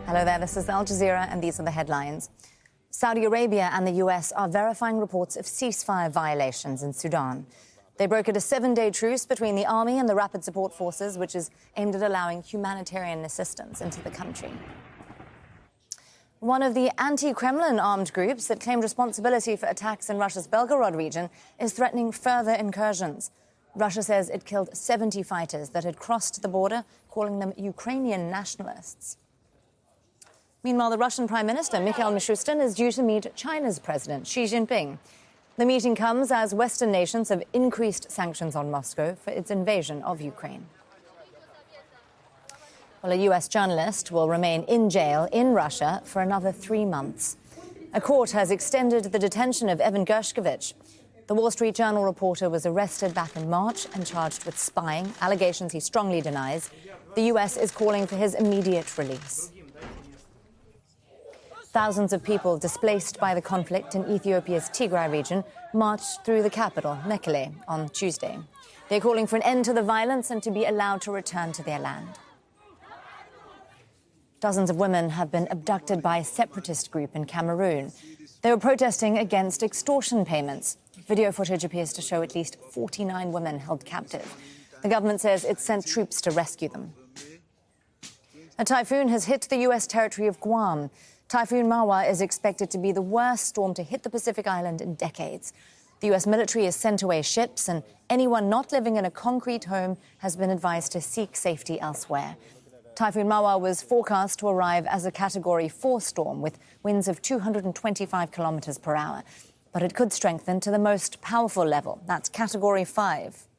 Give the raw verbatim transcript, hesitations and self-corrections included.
Hello there, this is Al Jazeera and these are the headlines. Saudi Arabia and the U S are verifying reports of ceasefire violations in Sudan. They brokered a seven-day truce between the army and the Rapid Support Forces, which is aimed at allowing humanitarian assistance into the country. One of the anti-Kremlin armed groups that claimed responsibility for attacks in Russia's Belgorod region is threatening further incursions. Russia says it killed seventy fighters that had crossed the border, calling them Ukrainian nationalists. Meanwhile, the Russian Prime Minister, Mikhail Mishustin, is due to meet China's President, Xi Jinping. The meeting comes as Western nations have increased sanctions on Moscow for its invasion of Ukraine. Well, a U S journalist will remain in jail in Russia for another three months. A court has extended the detention of Evan Gershkovich. The Wall Street Journal reporter was arrested back in March and charged with spying, allegations he strongly denies. The U S is calling for his immediate release. Thousands of people displaced by the conflict in Ethiopia's Tigray region marched through the capital, Mekelle, on Tuesday. They're calling for an end to the violence and to be allowed to return to their land. Dozens of women have been abducted by a separatist group in Cameroon. They were protesting against extortion payments. Video footage appears to show at least forty-nine women held captive. The government says it sent troops to rescue them. A typhoon has hit the U S territory of Guam. Typhoon Mawar is expected to be the worst storm to hit the Pacific island in decades. The U S military has sent away ships, and anyone not living in a concrete home has been advised to seek safety elsewhere. Typhoon Mawar was forecast to arrive as a Category four storm with winds of two hundred twenty-five kilometres per hour. But it could strengthen to the most powerful level. That's Category five.